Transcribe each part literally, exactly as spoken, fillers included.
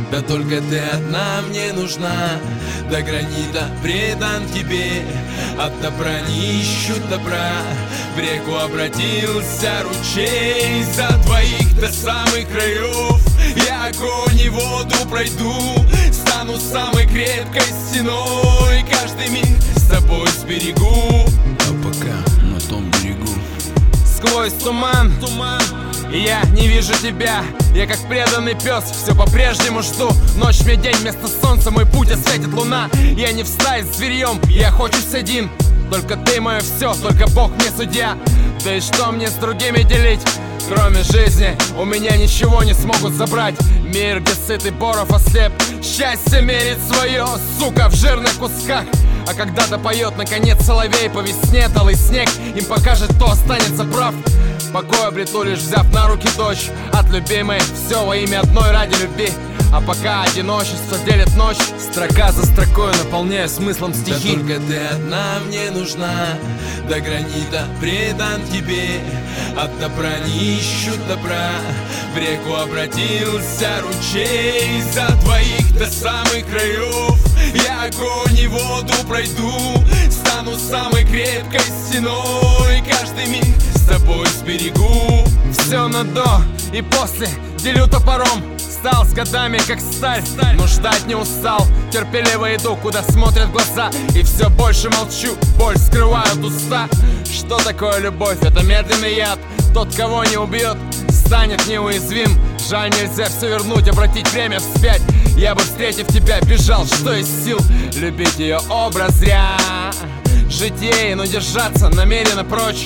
Да только ты одна мне нужна, до гранита предан тебе. От добра не ищут добра, в реку обратился ручей. За двоих до самых краев я огонь и воду пройду, стану самой крепкой стеной, каждый миг с тобой сберегу. А пока на том берегу сквозь туман, туман, я не вижу тебя. Я как преданный пес, все по-прежнему жду. Ночь мне день, вместо солнца мой путь осветит луна. Я не в стае с зверьем, я охочусь один. Только ты мое все, только Бог мне судья. Да и что мне с другими делить? Кроме жизни у меня ничего не смогут забрать. Мир, где сытый Боров ослеп, счастье мерит свое, сука, в жирных кусках. А когда-то поет наконец соловей по весне, талый снег им покажет, кто останется прав. Покой обрету, лишь взяв на руки дочь от любимой, все во имя одной ради любви. А пока одиночество делит ночь, строка за строкой наполняю смыслом стихи. Да только ты одна мне нужна, до гранита предан тебе. От добра не ищут добра, в реку обратился ручей. За двоих до самых краев я огонь и воду пройду, стану самой крепкой стеной, каждый миг с тобой сберегу. Все на до и после делю топором. Стал с годами как сталь, но ждать не устал. Терпеливо иду, куда смотрят глаза, и все больше молчу, боль скрывают уста. Что такое любовь? Это медленный яд. Тот, кого не убьет, станет неуязвим. Жаль, нельзя все вернуть, обратить время вспять. Я бы, встретив тебя, бежал, что из сил. Любить ее образ зря, жить ей, но держаться намеренно прочь.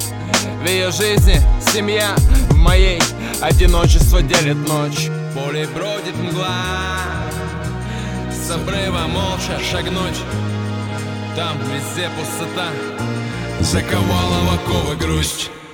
В ее жизни семья, в моей одиночество делит ночь. В поле бродит мгла, с обрыва молча шагнуть. Там везде пустота, заковала в оковы грусть.